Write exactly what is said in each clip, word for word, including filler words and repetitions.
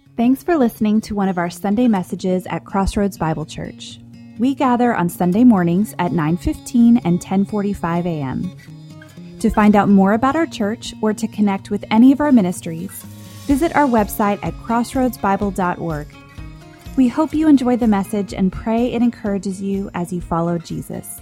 Thanks for listening to one of our Sunday messages at Crossroads Bible Church. We gather on Sunday mornings at nine fifteen and ten forty-five a.m. To find out more about our church or to connect with any of our ministries, visit our website at crossroads bible dot org. We hope you enjoy the message and pray it encourages you as you follow Jesus.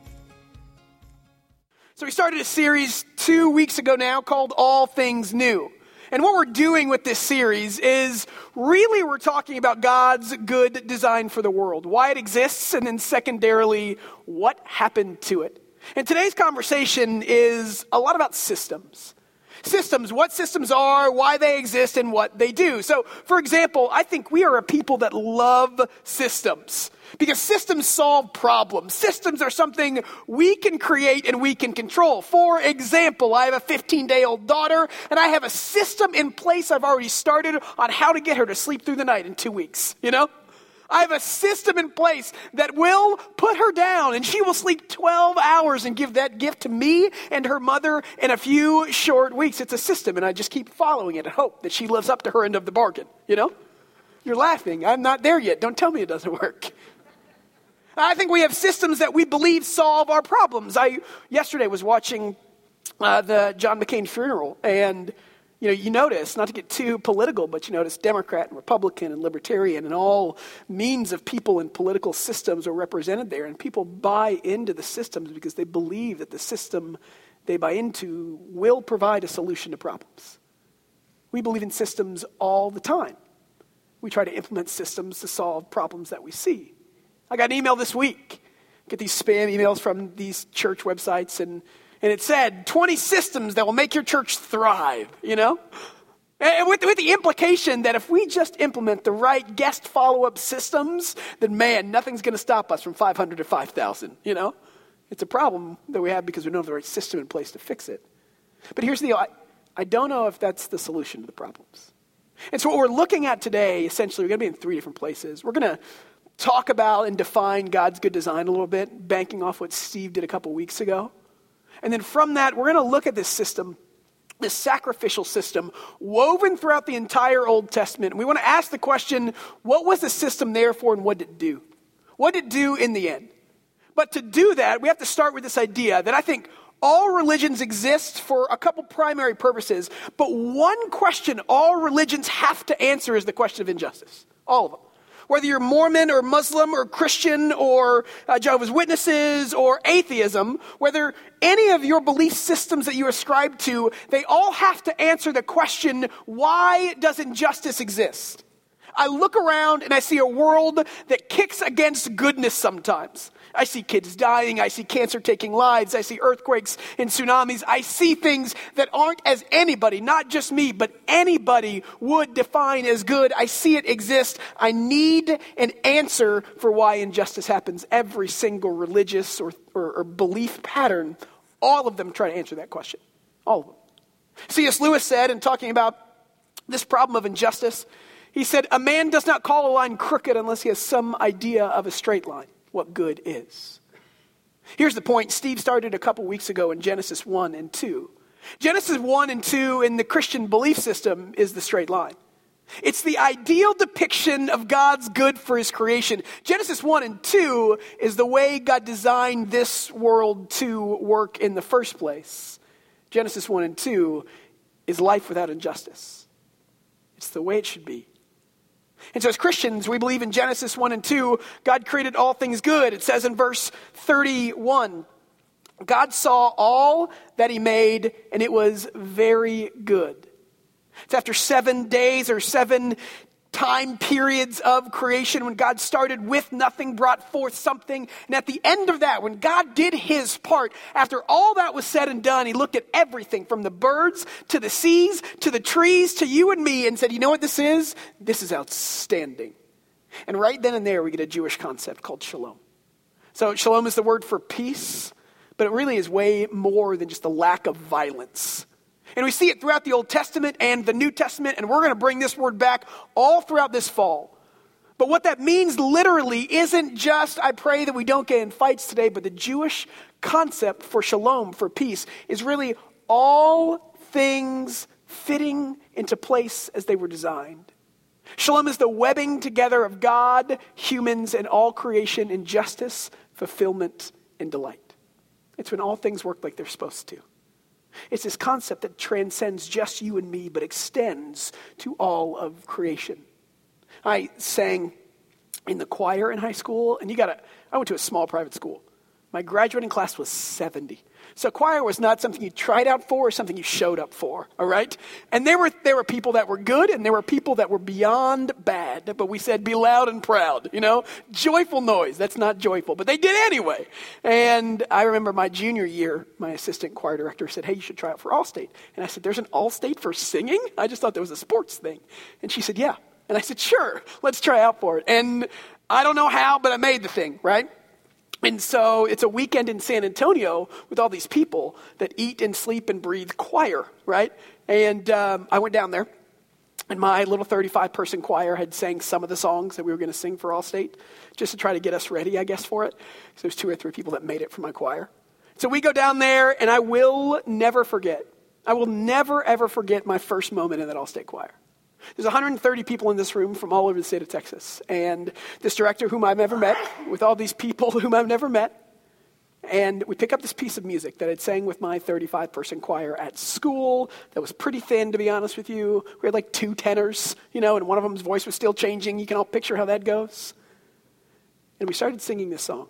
So we started a series two weeks ago now called All Things New. And what we're doing with this series is really we're talking about God's good design for the world, why it exists, and then secondarily, what happened to it. And today's conversation is a lot about systems. Systems, what systems are, why they exist, and what they do. So, for example, I think we are a people that love systems because systems solve problems. Systems are something we can create and we can control. For example, I have a fifteen-day-old daughter, and I have a system in place I've already started on how to get her to sleep through the night in two weeks, you know? I have a system in place that will put her down and she will sleep twelve hours and give that gift to me and her mother in a few short weeks. It's a system and I just keep following it and hope that she lives up to her end of the bargain, you know? You're laughing. I'm not there yet. Don't tell me it doesn't work. I think we have systems that we believe solve our problems. I yesterday was watching uh, the John McCain funeral and You know, you notice, not to get too political, but you notice Democrat and Republican and Libertarian and all means of people and political systems are represented there. And people buy into the systems because they believe that the system they buy into will provide a solution to problems. We believe in systems all the time. We try to implement systems to solve problems that we see. I got an email this week. Get these spam emails from these church websites and And it said, twenty systems that will make your church thrive, you know? And with, with the implication that if we just implement the right guest follow-up systems, then man, nothing's going to stop us from five hundred to five thousand, you know? It's a problem that we have because we don't have the right system in place to fix it. But here's the deal. I, I don't know if that's the solution to the problems. And so what we're looking at today, essentially, we're going to be in three different places. We're going to talk about and define God's good design a little bit, banking off what Steve did a couple weeks ago. And then from that, we're going to look at this system, this sacrificial system, woven throughout the entire Old Testament. And we want to ask the question, what was the system there for and what did it do? What did it do in the end? But to do that, we have to start with this idea that I think all religions exist for a couple primary purposes. But one question all religions have to answer is the question of injustice. All of them. Whether you're Mormon or Muslim or Christian or uh, Jehovah's Witnesses or atheism, whether any of your belief systems that you ascribe to, they all have to answer the question, why does injustice exist? I look around and I see a world that kicks against goodness sometimes. I see kids dying. I see cancer taking lives. I see earthquakes and tsunamis. I see things that aren't as anybody, not just me, but anybody would define as good. I see it exist. I need an answer for why injustice happens. Every single religious or, or, or belief pattern, all of them try to answer that question. All of them. C S Lewis said, in talking about this problem of injustice, he said, a man does not call a line crooked unless he has some idea of a straight line, what good is. Here's the point. Steve started a couple weeks ago in Genesis one and two. Genesis one and two in the Christian belief system is the straight line. It's the ideal depiction of God's good for his creation. Genesis one and two is the way God designed this world to work in the first place. Genesis one and two is life without injustice. It's the way it should be. And so as Christians, we believe in Genesis one and two, God created all things good. It says in verse thirty-one, God saw all that he made, and it was very good. It's after seven days or seven time periods of creation when God started with nothing, brought forth something. And at the end of that, when God did his part, after all that was said and done, he looked at everything from the birds to the seas to the trees to you and me and said, you know what this is? This is outstanding. And right then and there, we get a Jewish concept called shalom. So shalom is the word for peace, but it really is way more than just the lack of violence. And we see it throughout the Old Testament and the New Testament, and we're going to bring this word back all throughout this fall. But what that means literally isn't just, I pray that we don't get in fights today, but the Jewish concept for shalom, for peace, is really all things fitting into place as they were designed. Shalom is the webbing together of God, humans, and all creation in justice, fulfillment, and delight. It's when all things work like they're supposed to. It's this concept that transcends just you and me, but extends to all of creation. I sang in the choir in high school, and you gotta, I went to a small private school. My graduating class was seventy. So choir was not something you tried out for or something you showed up for, all right? And there were there were people that were good and there were people that were beyond bad, but we said be loud and proud, you know? Joyful noise, that's not joyful, but they did anyway. And I remember my junior year, my assistant choir director said, hey, you should try out for All-State. And I said, there's an All-State for singing? I just thought that was a sports thing. And she said, yeah. And I said, sure, let's try out for it. And I don't know how, but I made the thing, right? And so it's a weekend in San Antonio with all these people that eat and sleep and breathe choir, right? And um, I went down there, and my little thirty-five person choir had sang some of the songs that we were going to sing for All-State, just to try to get us ready, I guess, for it. So there's two or three people that made it for my choir. So we go down there, and I will never forget. I will never, ever forget my first moment in that All-State choir. There's one hundred thirty people in this room from all over the state of Texas. And this director whom I've never met, with all these people whom I've never met. And we pick up this piece of music that I'd sang with my thirty-five person choir at school that was pretty thin, to be honest with you. We had like two tenors, you know, and one of them's voice was still changing. You can all picture how that goes. And we started singing this song.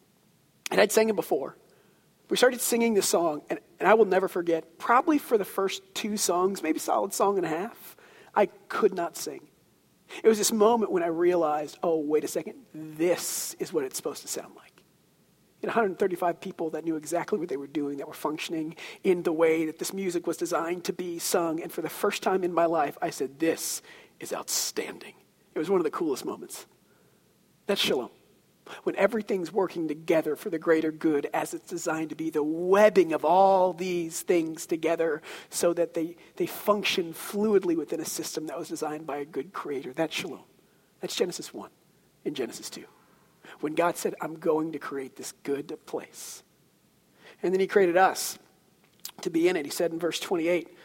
And I'd sang it before. We started singing this song, and, and I will never forget, probably for the first two songs, maybe solid song and a half, I could not sing. It was this moment when I realized, oh, wait a second, this is what it's supposed to sound like. You know, one hundred thirty-five people that knew exactly what they were doing, that were functioning in the way that this music was designed to be sung. And for the first time in my life, I said, this is outstanding. It was one of the coolest moments. That's shalom. When everything's working together for the greater good as it's designed to be, the webbing of all these things together so that they, they function fluidly within a system that was designed by a good creator. That's shalom. That's Genesis one and Genesis two. When God said, I'm going to create this good place. And then he created us to be in it. He said in verse twenty-eight,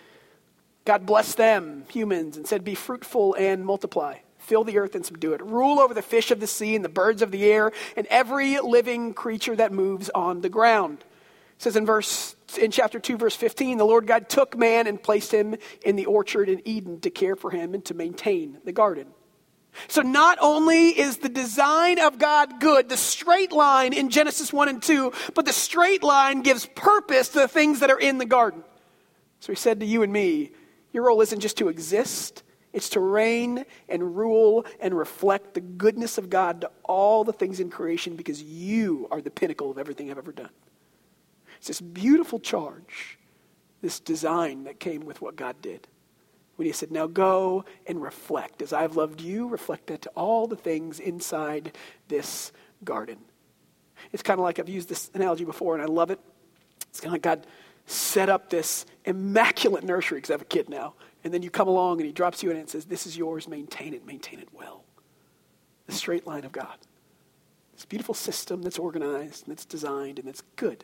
God blessed them, humans, and said, be fruitful and multiply. Fill the earth and subdue it. Rule over the fish of the sea and the birds of the air and every living creature that moves on the ground. It says in verse in chapter two, verse fifteen, the Lord God took man and placed him in the orchard in Eden to care for him and to maintain the garden. So not only is the design of God good, the straight line in Genesis one and two, but the straight line gives purpose to the things that are in the garden. So he said to you and me, your role isn't just to exist. It's to reign and rule and reflect the goodness of God to all the things in creation because you are the pinnacle of everything I've ever done. It's this beautiful charge, this design that came with what God did. When he said, now go and reflect. As I've loved you, reflect that to all the things inside this garden. It's kind of like, I've used this analogy before and I love it. It's kind of like God set up this immaculate nursery, because I have a kid now. And then you come along and he drops you in it and says, this is yours, maintain it, maintain it well. The straight line of God. This beautiful system that's organized and that's designed and that's good.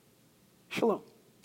Shalom.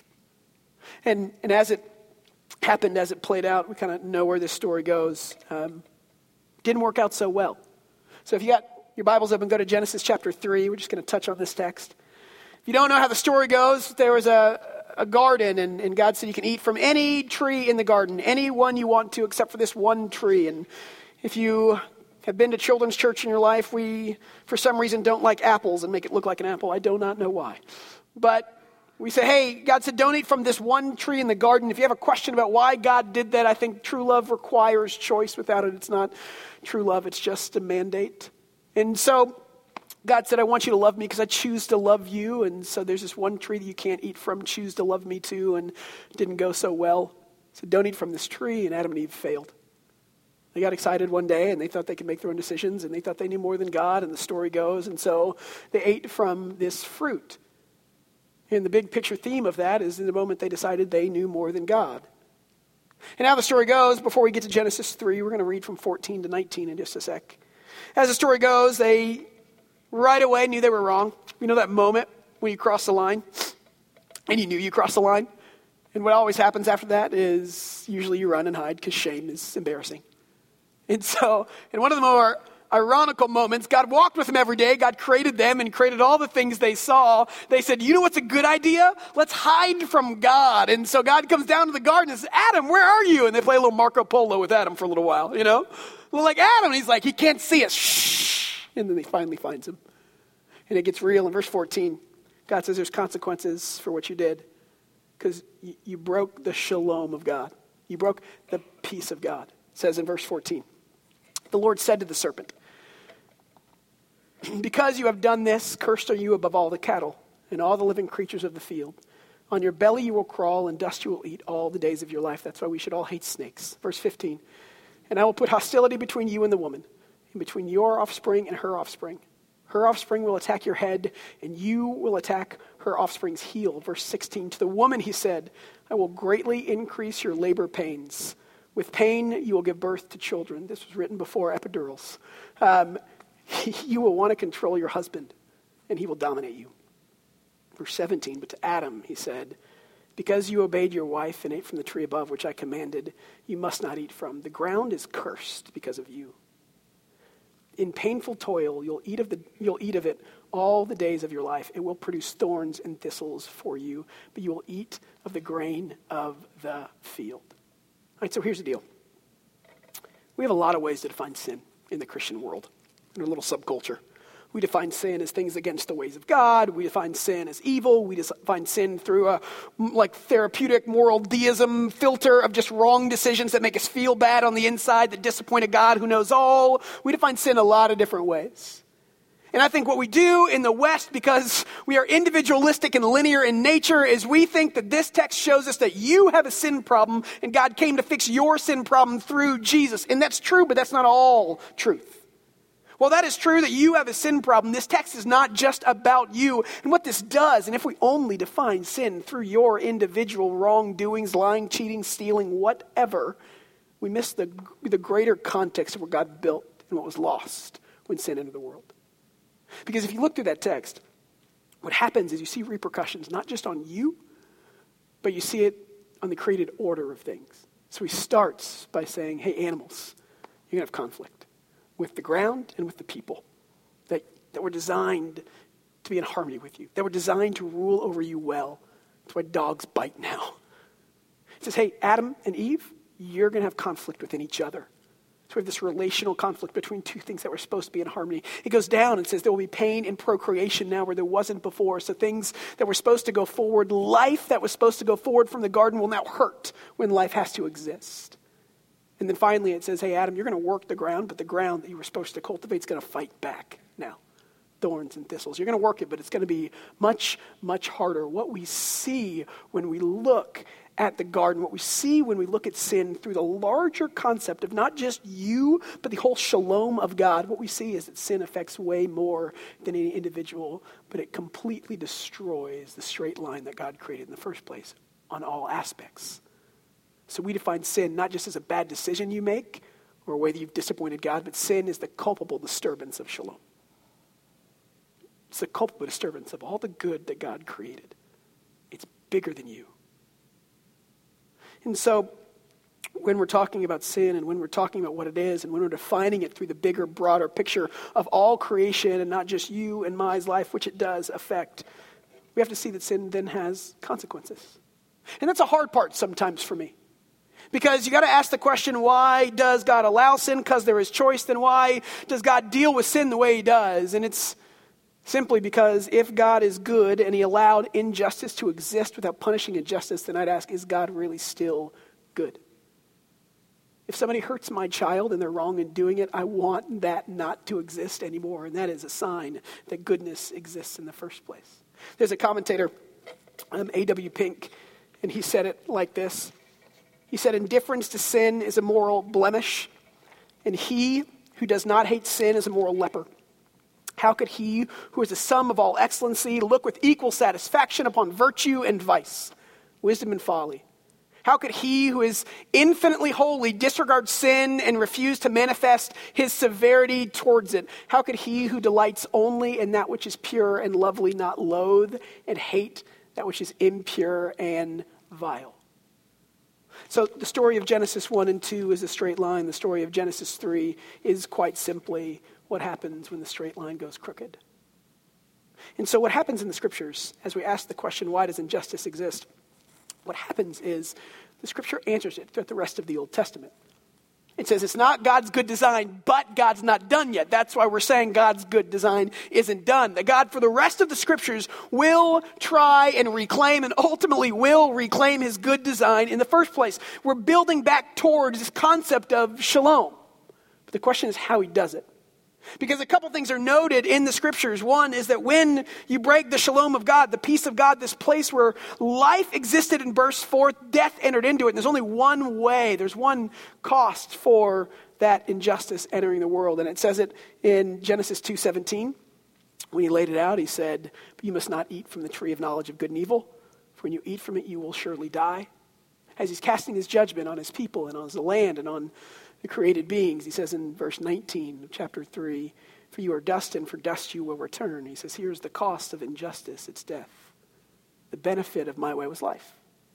And and as it happened, as it played out, we kind of know where this story goes. Um, didn't work out so well. So if you got your Bibles open, go to Genesis chapter three. We're just going to touch on this text. If you don't know how the story goes, there was a a garden, and, and God said you can eat from any tree in the garden, any one you want to, except for this one tree. And if you have been to children's church in your life, we, for some reason, don't like apples and make it look like an apple. I do not know why. But we say, hey, God said don't eat from this one tree in the garden. If you have a question about why God did that, I think true love requires choice. Without it, it's not true love. It's just a mandate. And so God said, I want you to love me because I choose to love you. And so there's this one tree that you can't eat from. Choose to love me too. And it didn't go so well. So don't eat from this tree. And Adam and Eve failed. They got excited one day and they thought they could make their own decisions. And they thought they knew more than God. And the story goes. And so they ate from this fruit. And the big picture theme of that is in the moment they decided they knew more than God. And now the story goes, before we get to Genesis three, we're going to read from fourteen to nineteen in just a sec. As the story goes, they right away knew they were wrong. You know that moment when you cross the line and you knew you crossed the line? And what always happens after that is usually you run and hide because shame is embarrassing. And so, in one of the more ironical moments, God walked with them every day. God created them and created all the things they saw. They said, you know what's a good idea? Let's hide from God. And so God comes down to the garden and says, Adam, where are you? And they play a little Marco Polo with Adam for a little while, you know? Well, like Adam, and he's like, he can't see us. Shh. And then he finally finds him. And it gets real in verse fourteen. God says there's consequences for what you did because you, you broke the shalom of God. You broke the peace of God. It says in verse fourteen, the Lord said to the serpent, because you have done this, cursed are you above all the cattle and all the living creatures of the field. On your belly you will crawl, and dust you will eat all the days of your life. That's why we should all hate snakes. Verse fifteen, and I will put hostility between you and the woman, and between your offspring and her offspring. Her offspring will attack your head, and you will attack her offspring's heel. Verse sixteen, to the woman he said, I will greatly increase your labor pains. With pain you will give birth to children. This was written before epidurals. Um, You will want to control your husband, and he will dominate you. Verse seventeen, but to Adam he said, because you obeyed your wife and ate from the tree above, which I commanded, you must not eat from. The ground is cursed because of you. In painful toil you'll eat of the you'll eat of it all the days of your life. It will produce thorns and thistles for you, but you will eat of the grain of the field. All right, so here's the deal. We have a lot of ways to define sin in the Christian world. In a little subculture. We define sin as things against the ways of God. We define sin as evil. We define sin through a like therapeutic moral deism filter of just wrong decisions that make us feel bad on the inside, that disappoint a God who knows all. We define sin a lot of different ways. And I think what we do in the West, because we are individualistic and linear in nature, is we think that this text shows us that you have a sin problem and God came to fix your sin problem through Jesus. And that's true, but that's not all truth. Well, that is true that you have a sin problem. This text is not just about you. And what this does, and if we only define sin through your individual wrongdoings, lying, cheating, stealing, whatever, we miss the, the greater context of what God built and what was lost when sin entered the world. Because if you look through that text, what happens is you see repercussions not just on you, but you see it on the created order of things. So he starts by saying, hey, animals, you're going to have conflict with the ground and with the people that, that were designed to be in harmony with you, that were designed to rule over you well. That's why dogs bite now. It says, hey, Adam and Eve, you're going to have conflict within each other. So we have this relational conflict between two things that were supposed to be in harmony. It goes down and says there will be pain in procreation now where there wasn't before. So things that were supposed to go forward, life that was supposed to go forward from the garden will now hurt when life has to exist. And then finally it says, hey, Adam, you're going to work the ground, but the ground that you were supposed to cultivate is going to fight back now. Thorns and thistles. You're going to work it, but it's going to be much, much harder. What we see when we look at the garden, what we see when we look at sin through the larger concept of not just you, but the whole shalom of God, what we see is that sin affects way more than any individual, but it completely destroys the straight line that God created in the first place on all aspects. So we define sin not just as a bad decision you make or a way that you've disappointed God, but sin is the culpable disturbance of shalom. It's the culpable disturbance of all the good that God created. It's bigger than you. And so when we're talking about sin and when we're talking about what it is and when we're defining it through the bigger, broader picture of all creation and not just you and my life, which it does affect, we have to see that sin then has consequences. And that's a hard part sometimes for me. Because you got to ask the question, why does God allow sin? Because there is choice. Then why does God deal with sin the way he does? And it's simply because if God is good and he allowed injustice to exist without punishing injustice, then I'd ask, is God really still good? If somebody hurts my child and they're wrong in doing it, I want that not to exist anymore. And that is a sign that goodness exists in the first place. There's a commentator, um, A W Pink, and he said it like this. He said, indifference to sin is a moral blemish, and he who does not hate sin is a moral leper. How could he who is the sum of all excellency look with equal satisfaction upon virtue and vice, wisdom and folly? How could he who is infinitely holy disregard sin and refuse to manifest his severity towards it? How could he who delights only in that which is pure and lovely not loathe and hate that which is impure and vile? So the story of Genesis one and two is a straight line. The story of Genesis three is quite simply what happens when the straight line goes crooked. And so what happens in the scriptures, as we ask the question, why does injustice exist? What happens is the scripture answers it throughout the rest of the Old Testament. It says it's not God's good design, but God's not done yet. That's why we're saying God's good design isn't done. That God, for the rest of the scriptures, will try and reclaim and ultimately will reclaim his good design in the first place. We're building back towards this concept of shalom. But the question is how he does it. Because a couple things are noted in the scriptures. One is that when you break the shalom of God, the peace of God, this place where life existed and burst forth, death entered into it. And there's only one way, there's one cost for that injustice entering the world. And it says it in Genesis two seventeen. When he laid it out, he said, "You must not eat from the tree of knowledge of good and evil, for when you eat from it, you will surely die." As he's casting his judgment on his people and on the land and on the created beings, he says in verse nineteen of chapter three, "For you are dust, and for dust you will return." He says, here's the cost of injustice, it's death. The benefit of my way was life.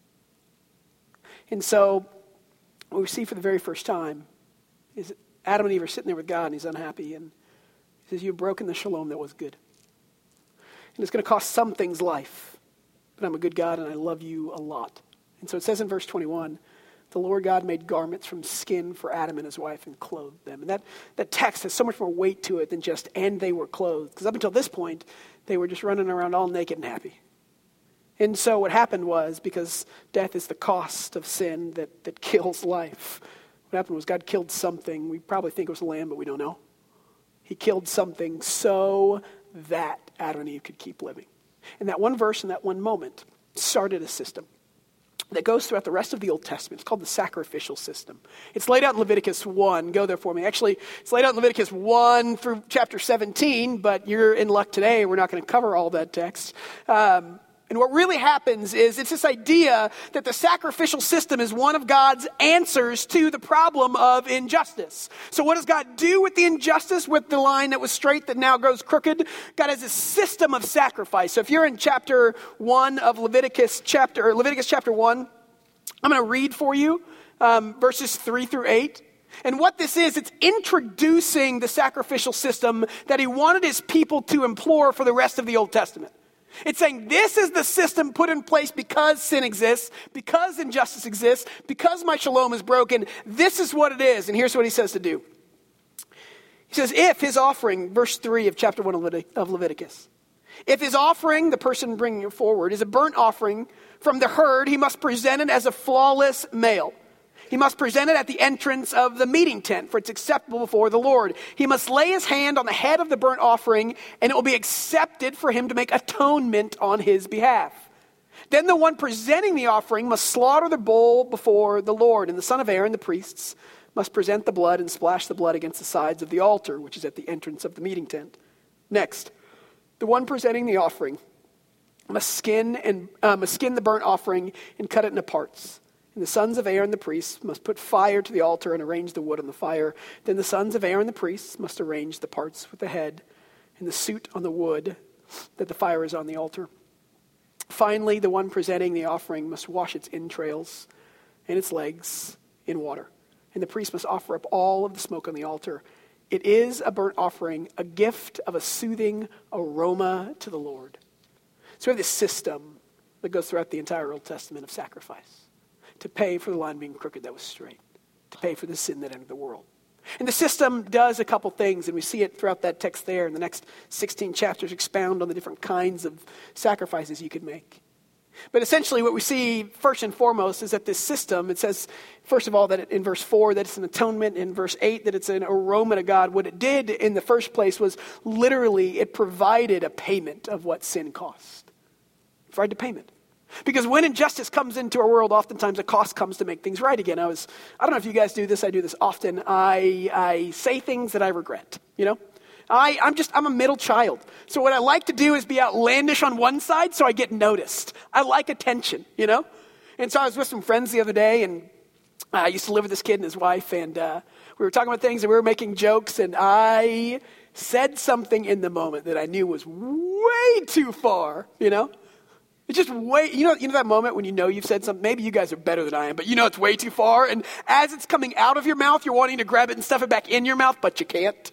And so what we see for the very first time is Adam and Eve are sitting there with God, and he's unhappy, and he says, "You've broken the shalom that was good. And it's going to cost some things life, but I'm a good God, and I love you a lot." And so it says in verse twenty-one, "The Lord God made garments from skin for Adam and his wife and clothed them." And that, that text has so much more weight to it than just, "and they were clothed." Because up until this point, they were just running around all naked and happy. And so what happened was, because death is the cost of sin that, that kills life, what happened was God killed something. We probably think it was a lamb, but we don't know. He killed something so that Adam and Eve could keep living. And that one verse and that one moment started a system that goes throughout the rest of the Old Testament. It's called the sacrificial system. It's laid out in Leviticus one. Go there for me. Actually, it's laid out in Leviticus one through chapter seventeen, but you're in luck today. We're not going to cover all that text. Um, and what really happens is it's this idea that the sacrificial system is one of God's answers to the problem of injustice. So what does God do with the injustice, with the line that was straight that now goes crooked? God has a system of sacrifice. So if you're in chapter one of Leviticus chapter, or Leviticus chapter one, I'm going to read for you um, verses three through eight. And what this is, it's introducing the sacrificial system that he wanted his people to implore for the rest of the Old Testament. It's saying this is the system put in place because sin exists, because injustice exists, because my shalom is broken. This is what it is. And here's what he says to do. He says, if his offering, verse three of chapter one of Leviticus, if his offering, the person bringing it forward, is a burnt offering from the herd, he must present it as a flawless male. He must present it at the entrance of the meeting tent, for it's acceptable before the Lord. He must lay his hand on the head of the burnt offering, and it will be accepted for him to make atonement on his behalf. Then the one presenting the offering must slaughter the bull before the Lord, and the son of Aaron, the priests, must present the blood and splash the blood against the sides of the altar, which is at the entrance of the meeting tent. Next, the one presenting the offering must skin and uh, must skin the burnt offering and cut it into parts. And the sons of Aaron the priests must put fire to the altar and arrange the wood on the fire. Then the sons of Aaron the priests must arrange the parts with the head and the suit on the wood that the fire is on the altar. Finally, the one presenting the offering must wash its entrails and its legs in water. And the priest must offer up all of the smoke on the altar. It is a burnt offering, a gift of a soothing aroma to the Lord. So we have this system that goes throughout the entire Old Testament of sacrifice. To pay for the line being crooked that was straight. To pay for the sin that entered the world. And the system does a couple things, and we see it throughout that text there. In the next sixteen chapters expound on the different kinds of sacrifices you could make. But essentially what we see first and foremost is that this system, it says, first of all, that it, in verse four, that it's an atonement. In verse eight, that it's an aroma to God. What it did in the first place was literally it provided a payment of what sin cost. It provided a payment. Because when injustice comes into our world, oftentimes a cost comes to make things right again. I was, I don't know if you guys do this. I do this often. I, I say things that I regret, you know. I, I'm just, I'm a middle child. So what I like to do is be outlandish on one side so I get noticed. I like attention, you know. And so I was with some friends the other day, and I used to live with this kid and his wife, and uh, we were talking about things, and we were making jokes, and I said something in the moment that I knew was way too far, you know. It's just way, you know, you know that moment when you know you've said something, maybe you guys are better than I am, but you know it's way too far, and as it's coming out of your mouth, you're wanting to grab it and stuff it back in your mouth, but you can't.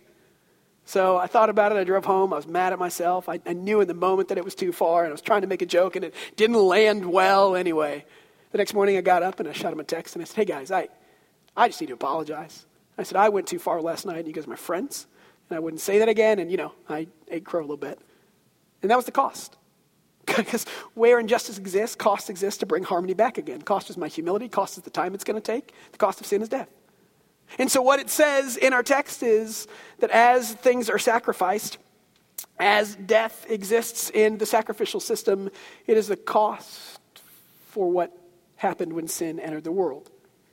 So I thought about it, I drove home, I was mad at myself, I, I knew in the moment that it was too far, and I was trying to make a joke, and it didn't land well anyway. The next morning I got up and I shot him a text, and I said, hey guys, I, I just need to apologize. I said, I went too far last night, and you guys are my friends, and I wouldn't say that again, and you know, I ate crow a little bit. And that was the cost. Because where injustice exists, cost exists to bring harmony back again. Cost is my humility. Cost is the time it's going to take. The cost of sin is death. And so what it says in our text is that as things are sacrificed, as death exists in the sacrificial system, it is the cost for what happened when sin entered the world.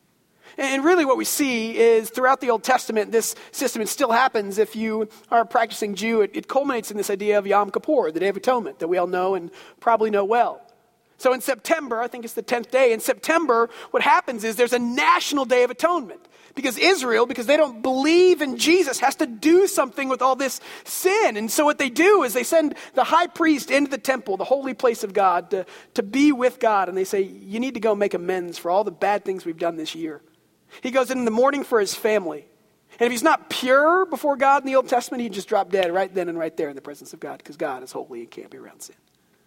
And really what we see is throughout the Old Testament, this system, it still happens if you are a practicing Jew. It, it culminates in this idea of Yom Kippur, the Day of Atonement, that we all know and probably know well. So in September, I think it's the tenth day, in September, what happens is there's a national Day of Atonement. Because Israel, because they don't believe in Jesus, has to do something with all this sin. And so what they do is they send the high priest into the temple, the holy place of God, to, to be with God. And they say, you need to go make amends for all the bad things we've done this year. He goes in the morning for his family. And if he's not pure before God in the Old Testament, he'd just drop dead right then and right there in the presence of God, because God is holy and can't be around sin.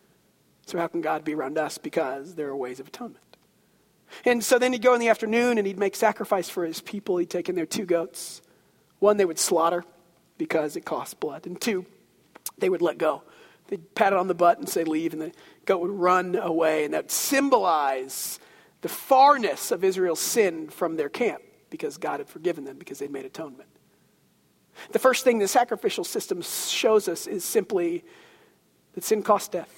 So how can God be around us? Because there are ways of atonement. And so then he'd go in the afternoon and he'd make sacrifice for his people. He'd take in their two goats. One they would slaughter because it costs blood. And two, they would let go. They'd pat it on the butt and say leave, and the goat would run away. And that would symbolize the farness of Israel's sin from their camp, because God had forgiven them, because they'd made atonement. The first thing the sacrificial system shows us is simply that sin costs death.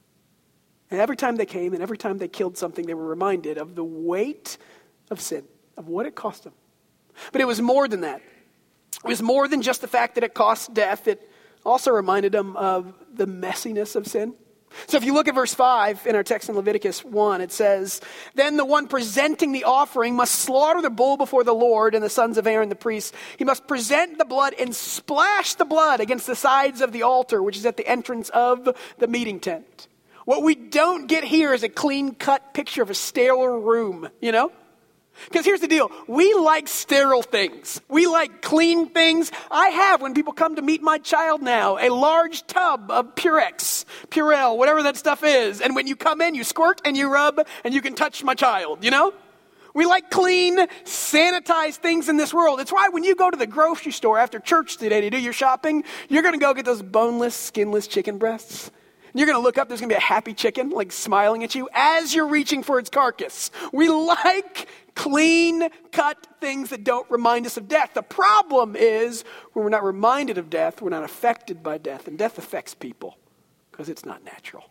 And every time they came and every time they killed something, they were reminded of the weight of sin, of what it cost them. But it was more than that. It was more than just the fact that it cost death. It also reminded them of the messiness of sin. So if you look at verse five in our text in Leviticus one, it says, then the one presenting the offering must slaughter the bull before the Lord and the sons of Aaron the priests. He must present the blood and splash the blood against the sides of the altar, which is at the entrance of the meeting tent. What we don't get here is a clean-cut picture of a sterile room, you know? Because here's the deal. We like sterile things. We like clean things. I have, when people come to meet my child now, a large tub of Purex, Purell, whatever that stuff is. And when you come in, you squirt and you rub and you can touch my child, you know? We like clean, sanitized things in this world. It's why when you go to the grocery store after church today to do your shopping, you're going to go get those boneless, skinless chicken breasts. You're going to look up, there's going to be a happy chicken, like smiling at you as you're reaching for its carcass. We like clean cut things that don't remind us of death. The problem is when we're not reminded of death, we're not affected by death. And death affects people because it's not natural.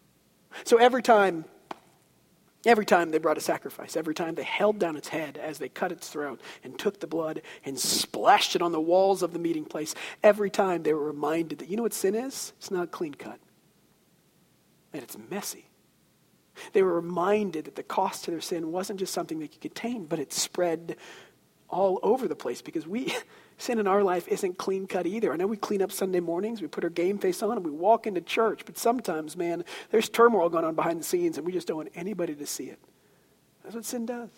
So every time, every time they brought a sacrifice, every time they held down its head as they cut its throat and took the blood and splashed it on the walls of the meeting place, every time they were reminded that, you know what sin is? It's not clean cut. And it's messy. They were reminded that the cost to their sin wasn't just something they could contain, but it spread all over the place, because we, sin in our life isn't clean cut either. I know we clean up Sunday mornings, we put our game face on and we walk into church, but sometimes, man, there's turmoil going on behind the scenes and we just don't want anybody to see it. That's what sin does.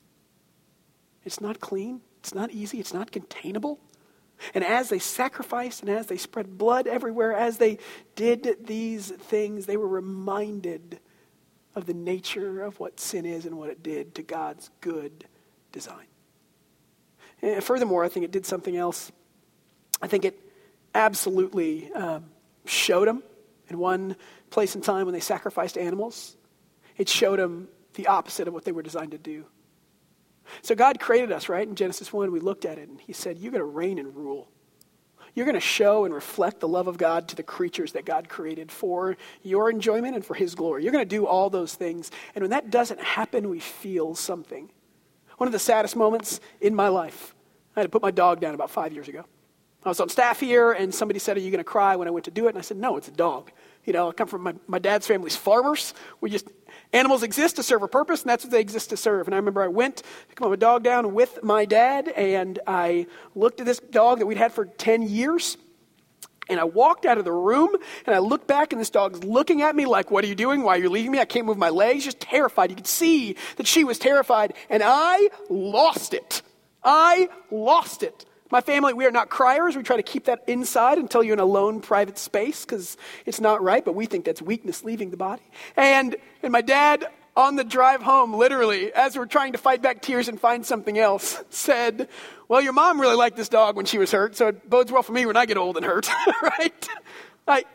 It's not clean, it's not easy, it's not containable. And as they sacrificed and as they spread blood everywhere, as they did these things, they were reminded of the nature of what sin is and what it did to God's good design. And furthermore, I think it did something else. I think it absolutely um, showed them in one place and time when they sacrificed animals. It showed them the opposite of what they were designed to do. So God created us, right? In Genesis one, we looked at it and he said, you're going to reign and rule. You're going to show and reflect the love of God to the creatures that God created for your enjoyment and for his glory. You're going to do all those things. And when that doesn't happen, we feel something. One of the saddest moments in my life, I had to put my dog down about five years ago. I was on staff here and somebody said, are you going to cry when I went to do it? And I said, no, it's a dog. You know, I come from my, my dad's family's farmers. We just, animals exist to serve a purpose, and that's what they exist to serve. And I remember I went to put my dog down with my dad, and I looked at this dog that we'd had for ten years, And I walked out of the room, and I looked back, and this dog's looking at me like, what are you doing? Why are you leaving me? I can't move my legs. Just terrified. You could see that she was terrified, and I lost it. I lost it. My family, we are not criers. We try to keep that inside until you're in a lone, private space because it's not right, but we think that's weakness leaving the body. And, and my dad, on the drive home, literally, as we're trying to fight back tears and find something else, said, well, your mom really liked this dog when she was hurt, so it bodes well for me when I get old and hurt, right? I,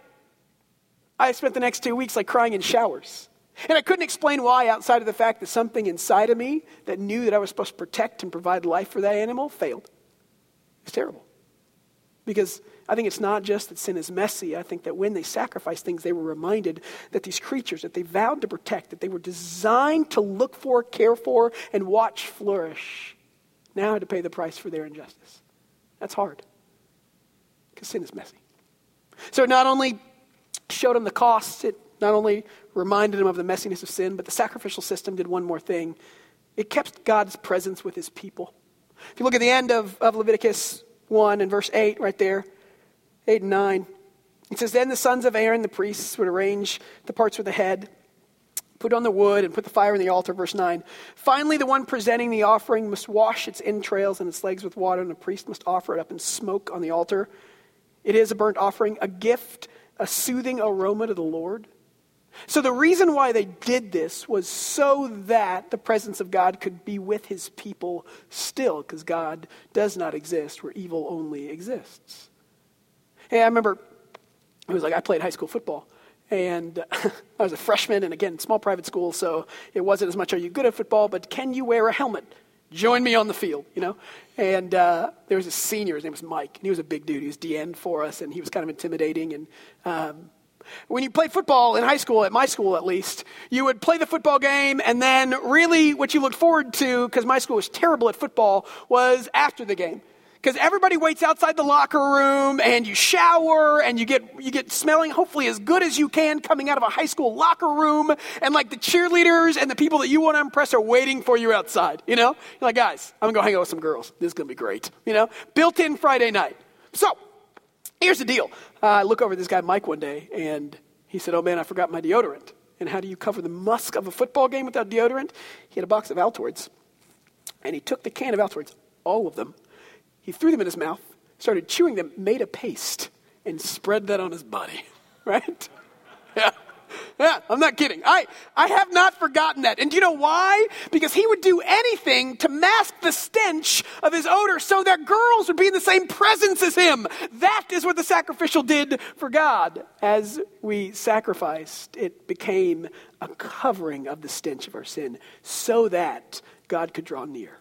I spent the next two weeks like crying in showers. And I couldn't explain why outside of the fact that something inside of me that knew that I was supposed to protect and provide life for that animal failed. It's terrible. Because I think it's not just that sin is messy. I think that when they sacrificed things, they were reminded that these creatures that they vowed to protect, that they were designed to look for, care for, and watch flourish, now had to pay the price for their injustice. That's hard. Because sin is messy. So it not only showed them the costs, it not only reminded them of the messiness of sin, but the sacrificial system did one more thing. It kept God's presence with his people. If you look at the end of, of Leviticus one and verse eight right there, eight and nine, it says, then the sons of Aaron, the priests, would arrange the parts for the head, put on the wood, and put the fire in the altar, verse nine. Finally, the one presenting the offering must wash its entrails and its legs with water, and the priest must offer it up in smoke on the altar. It is a burnt offering, a gift, a soothing aroma to the Lord. So the reason why they did this was so that the presence of God could be with his people still, because God does not exist where evil only exists. Hey, I remember, it was like I played high school football, and I was a freshman, and again, small private school, so it wasn't as much, are you good at football, but can you wear a helmet? Join me on the field, you know? And uh, there was a senior, his name was Mike, and he was a big dude. He was D N for us, and he was kind of intimidating, and um, when you played football in high school, at my school at least, you would play the football game, and then really what you looked forward to, because my school was terrible at football, was after the game. Because everybody waits outside the locker room, and you shower, and you get you get smelling hopefully as good as you can coming out of a high school locker room, and like the cheerleaders and the people that you want to impress are waiting for you outside, you know? You're like, guys, I'm going to go hang out with some girls. This is going to be great, you know? Built-in Friday night. So, here's the deal. Uh, I look over at this guy, Mike, one day, and he said, oh, man, I forgot my deodorant. And how do you cover the musk of a football game without deodorant? He had a box of Altoids, and he took the can of Altoids, all of them. He threw them in his mouth, started chewing them, made a paste, and spread that on his body, right? Yeah. Yeah, I'm not kidding. I, I have not forgotten that. And do you know why? Because he would do anything to mask the stench of his odor so that girls would be in the same presence as him. That is what the sacrificial did for God. As we sacrificed, it became a covering of the stench of our sin so that God could draw near.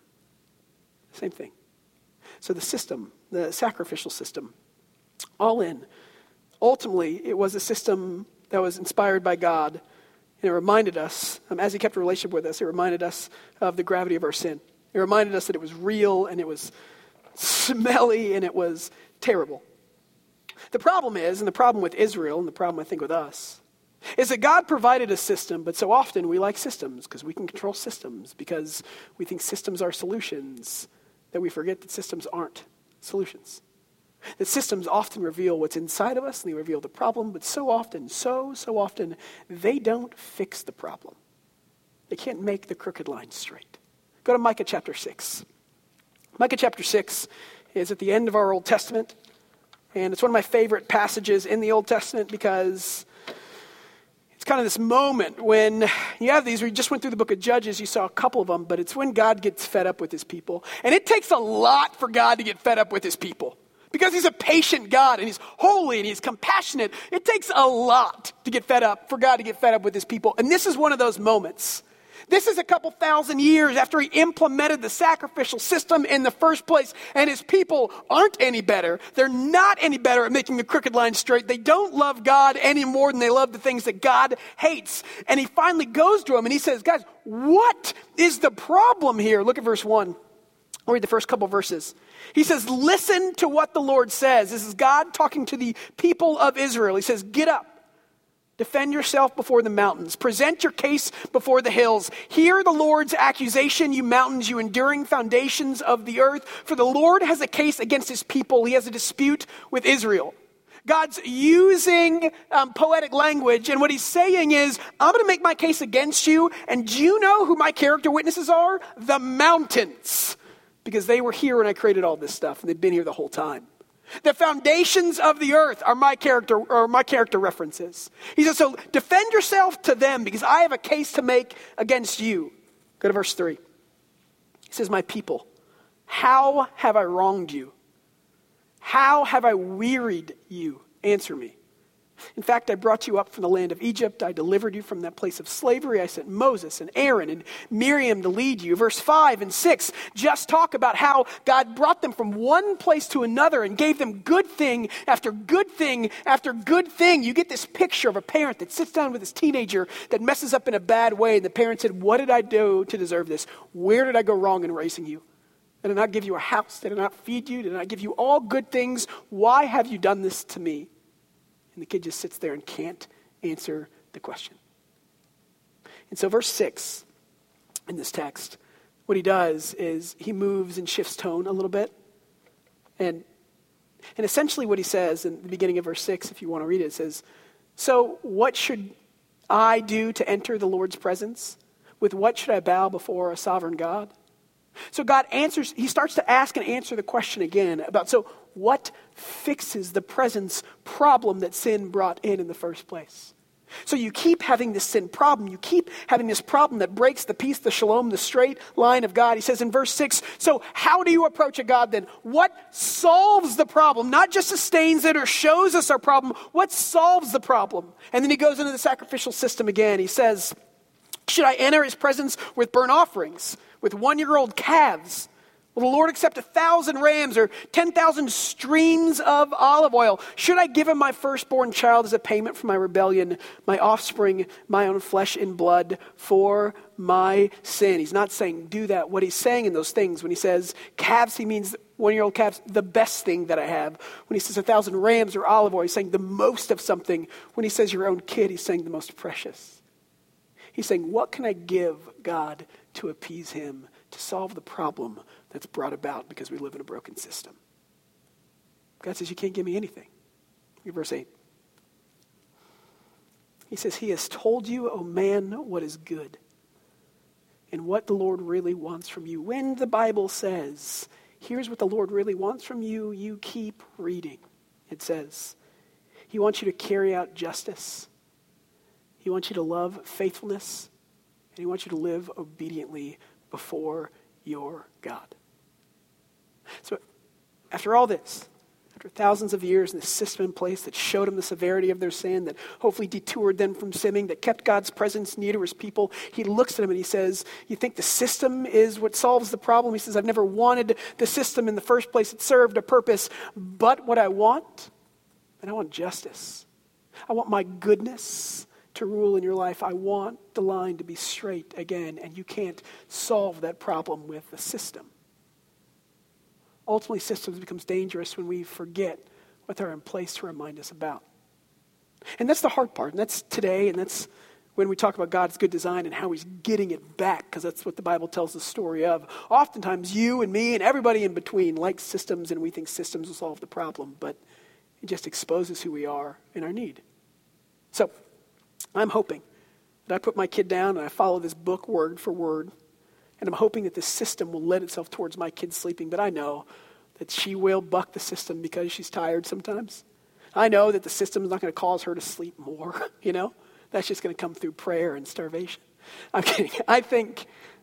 Same thing. So the system, the sacrificial system, all in, ultimately it was a system that was inspired by God, and it reminded us, um, as he kept a relationship with us, it reminded us of the gravity of our sin. It reminded us that it was real, and it was smelly, and it was terrible. The problem is, and the problem with Israel, and the problem I think with us, is that God provided a system, but so often we like systems because we can control systems, because we think systems are solutions, that we forget that systems aren't solutions. That systems often reveal what's inside of us, and they reveal the problem, but so often, so, so often, they don't fix the problem. They can't make the crooked line straight. Go to Micah chapter six. Micah chapter six is at the end of our Old Testament, and it's one of my favorite passages in the Old Testament because it's kind of this moment when you have these, we just went through the book of Judges, you saw a couple of them, but it's when God gets fed up with his people. And it takes a lot for God to get fed up with his people. Because he's a patient God, and he's holy, and he's compassionate. It takes a lot to get fed up, for God to get fed up with his people. And this is one of those moments. This is a couple thousand years after he implemented the sacrificial system in the first place, and his people aren't any better. They're not any better at making the crooked line straight. They don't love God any more than they love the things that God hates. And he finally goes to them, and he says, guys, what is the problem here? Look at verse one. I'll read the first couple verses. He says, listen to what the Lord says. This is God talking to the people of Israel. He says, get up. Defend yourself before the mountains. Present your case before the hills. Hear the Lord's accusation, you mountains, you enduring foundations of the earth. For the Lord has a case against his people. He has a dispute with Israel. God's using um, poetic language, and what he's saying is, I'm going to make my case against you, and do you know who my character witnesses are? The mountains. Because they were here when I created all this stuff, and they've been here the whole time. The foundations of the earth are my character, or my character references. He says, so defend yourself to them, because I have a case to make against you. Go to verse three. He says, my people, how have I wronged you? How have I wearied you? Answer me. In fact, I brought you up from the land of Egypt. I delivered you from that place of slavery. I sent Moses and Aaron and Miriam to lead you. Verse five and six just talk about how God brought them from one place to another and gave them good thing after good thing after good thing. You get this picture of a parent that sits down with his teenager that messes up in a bad way. And the parent said, what did I do to deserve this? Where did I go wrong in raising you? Did I not give you a house? Did I not feed you? Did I not give you all good things? Why have you done this to me? And the kid just sits there and can't answer the question. And so verse six in this text, what he does is he moves and shifts tone a little bit. And, and essentially what he says in the beginning of verse six, if you want to read it, it says, so what should I do to enter the Lord's presence? With what should I bow before a sovereign God? So God answers, he starts to ask and answer the question again about, so what fixes the presence problem that sin brought in in the first place? So you keep having this sin problem. You keep having this problem that breaks the peace, the shalom, the straight line of God. He says in verse six, so how do you approach a God then? What solves the problem? Not just sustains it or shows us our problem. What solves the problem? And then he goes into the sacrificial system again. He says, should I enter his presence with burnt offerings? With one-year-old calves? Will the Lord accept a thousand rams or ten thousand streams of olive oil? Should I give him my firstborn child as a payment for my rebellion, my offspring, my own flesh and blood for my sin? He's not saying do that. What he's saying in those things, when he says calves, he means one-year-old calves, the best thing that I have. When he says a thousand rams or olive oil, he's saying the most of something. When he says your own kid, he's saying the most precious. He's saying, what can I give God to appease him, to solve the problem that's brought about because we live in a broken system? God says, you can't give me anything. Look at verse eight. He says, he has told you, O man, what is good and what the Lord really wants from you. When the Bible says, here's what the Lord really wants from you, you keep reading. It says, he wants you to carry out justice. He wants you to love faithfulness, and he wants you to live obediently before your God. So after all this, after thousands of years and this system in place that showed them the severity of their sin, that hopefully detoured them from sinning, that kept God's presence near to his people, he looks at them and he says, you think the system is what solves the problem? He says, I've never wanted the system in the first place. It served a purpose. But what I want, and I want justice. I want my goodness to rule in your life. I want the line to be straight again, and you can't solve that problem with a system. Ultimately, systems becomes dangerous when we forget what they're in place to remind us about. And that's the hard part, and that's today, and that's when we talk about God's good design and how he's getting it back, because that's what the Bible tells the story of. Oftentimes, you and me and everybody in between like systems, and we think systems will solve the problem, but it just exposes who we are in our need. So, I'm hoping that I put my kid down and I follow this book word for word. And I'm hoping that this system will lend itself towards my kid sleeping. But I know that she will buck the system because she's tired sometimes. I know that the system is not going to cause her to sleep more, you know. That's just going to come through prayer and starvation. I'm kidding. I think,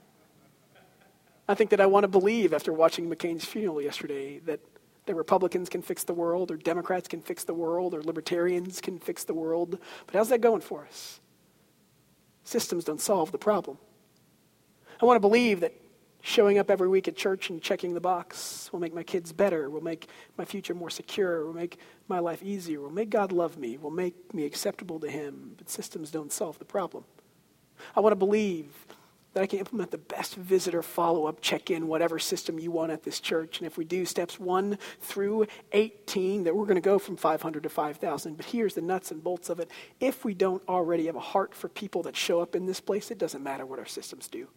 I think that I want to believe after watching McCain's funeral yesterday that that Republicans can fix the world, or Democrats can fix the world, or libertarians can fix the world. But how's that going for us? Systems don't solve the problem. I want to believe that showing up every week at church and checking the box will make my kids better, will make my future more secure, will make my life easier, will make God love me, will make me acceptable to him. But systems don't solve the problem. I want to believe that I can implement the best visitor follow-up, check-in, whatever system you want at this church. And if we do steps one through eighteen, that we're going to go from five hundred to five thousand. But here's the nuts and bolts of it. If we don't already have a heart for people that show up in this place, it doesn't matter what our systems do.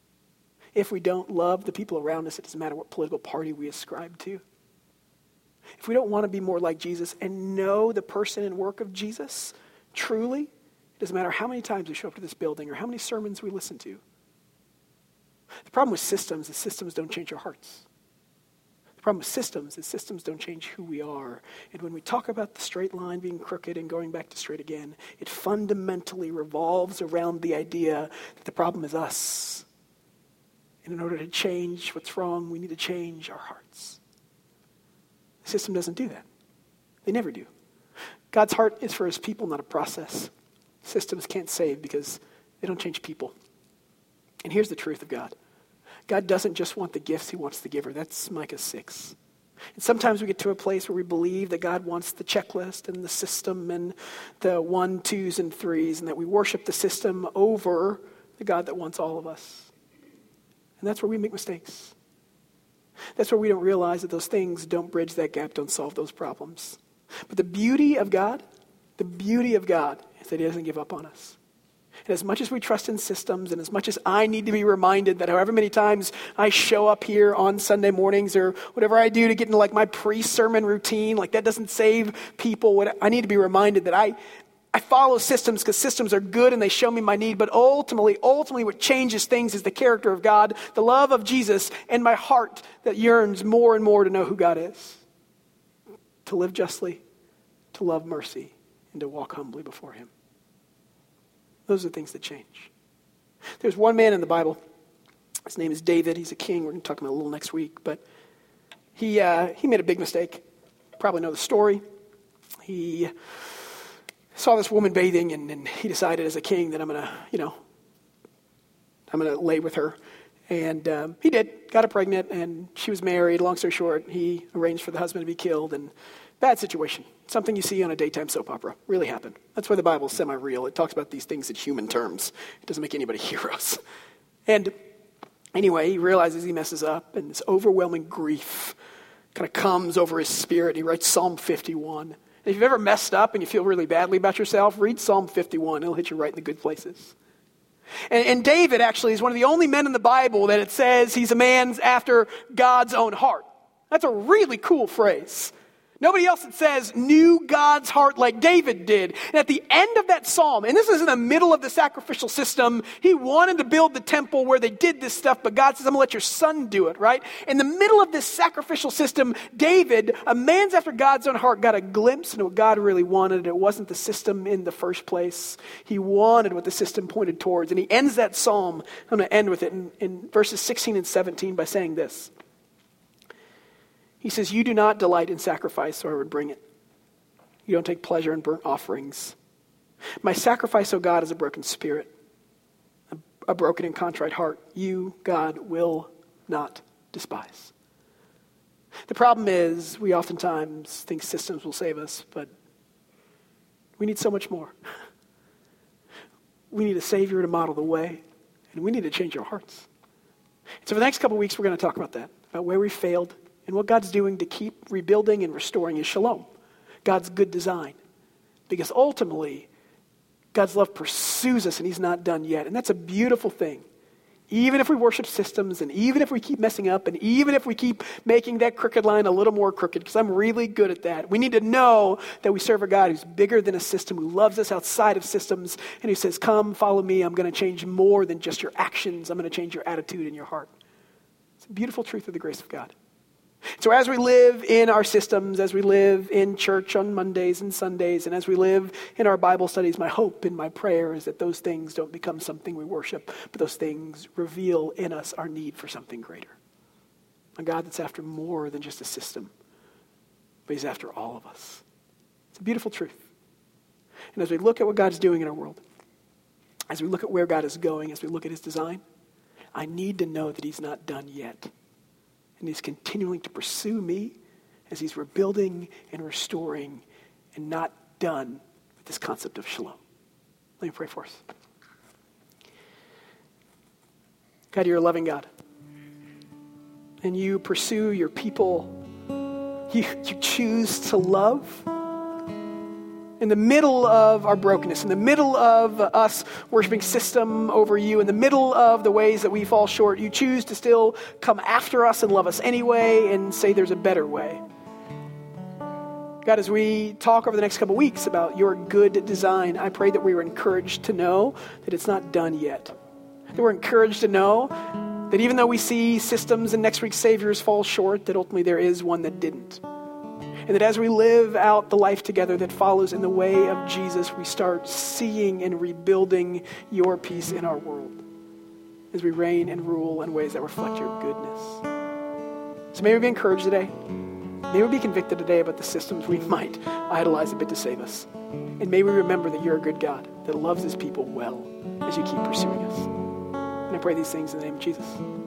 If we don't love the people around us, it doesn't matter what political party we ascribe to. if we don't want to be more like Jesus and know the person and work of Jesus truly, it doesn't matter how many times we show up to this building or how many sermons we listen to. The problem with systems is systems don't change our hearts. The problem with systems is systems don't change who we are. And when we talk about the straight line being crooked and going back to straight again, it fundamentally revolves around the idea that the problem is us. And in order to change what's wrong, we need to change our hearts. The system doesn't do that. They never do. God's heart is for his people, not a process. Systems can't save because they don't change people. And here's the truth of God. God doesn't just want the gifts, he wants the giver. That's Micah six. And sometimes we get to a place where we believe that God wants the checklist and the system and the one, twos, and threes, and that we worship the system over the God that wants all of us. And that's where we make mistakes. That's where we don't realize that those things don't bridge that gap, don't solve those problems. But the beauty of God, the beauty of God is that he doesn't give up on us. And as much as we trust in systems and as much as I need to be reminded that however many times I show up here on Sunday mornings or whatever I do to get into like my pre-sermon routine, like that doesn't save people. I need to be reminded that I, I follow systems because systems are good and they show me my need. But ultimately, ultimately what changes things is the character of God, the love of Jesus, and my heart that yearns more and more to know who God is. To live justly, to love mercy, and to walk humbly before him. Those are things that change. There's one man in the Bible. His name is David. He's a king. We're going to talk about him a little next week. But he uh, he made a big mistake. Probably know the story. He saw this woman bathing, and, and he decided as a king that I'm going to, you know, I'm going to lay with her. And um, he did. Got her pregnant, and she was married. Long story short, he arranged for the husband to be killed. And bad situation. Something you see on a daytime soap opera. Really happened. That's why the Bible is semi-real. It talks about these things in human terms. It doesn't make anybody heroes. And anyway, he realizes he messes up, and this overwhelming grief kind of comes over his spirit. He writes Psalm fifty-one. And if you've ever messed up and you feel really badly about yourself, read Psalm fifty-one. It'll hit you right in the good places. And, and David actually is one of the only men in the Bible that it says he's a man after God's own heart. That's a really cool phrase. Nobody else that says knew God's heart like David did. And at the end of that psalm, and this is in the middle of the sacrificial system, he wanted to build the temple where they did this stuff, but God says, I'm going to let your son do it, right? In the middle of this sacrificial system, David, a man's after God's own heart, got a glimpse into what God really wanted. It wasn't the system in the first place. He wanted what the system pointed towards. And he ends that psalm, I'm going to end with it in, in verses sixteen and seventeen by saying this. He says, you do not delight in sacrifice, or I would bring it. You don't take pleasure in burnt offerings. My sacrifice, O God, is a broken spirit, a, a broken and contrite heart. You, God, will not despise. The problem is we oftentimes think systems will save us, but we need so much more. We need a Savior to model the way, and we need to change our hearts. So for the next couple of weeks, we're going to talk about that, about where we failed, and what God's doing to keep rebuilding and restoring his shalom, God's good design. Because ultimately, God's love pursues us and he's not done yet. And that's a beautiful thing. Even if we worship systems, and even if we keep messing up, and even if we keep making that crooked line a little more crooked, because I'm really good at that, we need to know that we serve a God who's bigger than a system, who loves us outside of systems, and who says, come, follow me. I'm going to change more than just your actions. I'm going to change your attitude and your heart. It's a beautiful truth of the grace of God. So as we live in our systems, as we live in church on Mondays and Sundays, and as we live in our Bible studies, my hope and my prayer is that those things don't become something we worship, but those things reveal in us our need for something greater. A God that's after more than just a system, but he's after all of us. It's a beautiful truth. And as we look at what God's doing in our world, as we look at where God is going, as we look at his design, I need to know that he's not done yet. And he's continuing to pursue me as he's rebuilding and restoring and not done with this concept of shalom. Let me pray for us. God, you're a loving God. And you pursue your people. You, you choose to love. In the middle of our brokenness, in the middle of us worshiping system over you, in the middle of the ways that we fall short, you choose to still come after us and love us anyway and say there's a better way. God, as we talk over the next couple weeks about your good design, I pray that we are encouraged to know that it's not done yet. That we're encouraged to know that even though we see systems and next week's saviors fall short, that ultimately there is one that didn't. And that as we live out the life together that follows in the way of Jesus, we start seeing and rebuilding your peace in our world as we reign and rule in ways that reflect your goodness. So may we be encouraged today. May we be convicted today about the systems we might idolize a bit to save us. And may we remember that you're a good God that loves his people well as you keep pursuing us. And I pray these things in the name of Jesus.